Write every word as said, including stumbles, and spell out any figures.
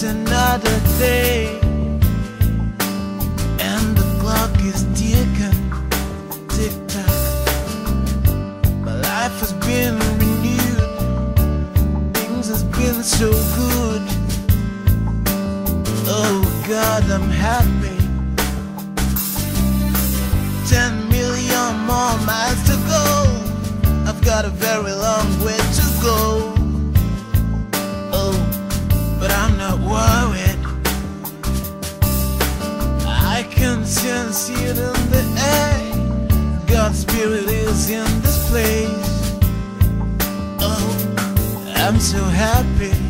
another day, and the clock is ticking, tick tock. My life has been renewed, things has been so good. Oh God, I'm happy. Ten million more miles to go. I've got a very long way to go. Oh, but I'm not worried. I can sense it in the air. God's spirit is in this place. Oh, I'm so happy.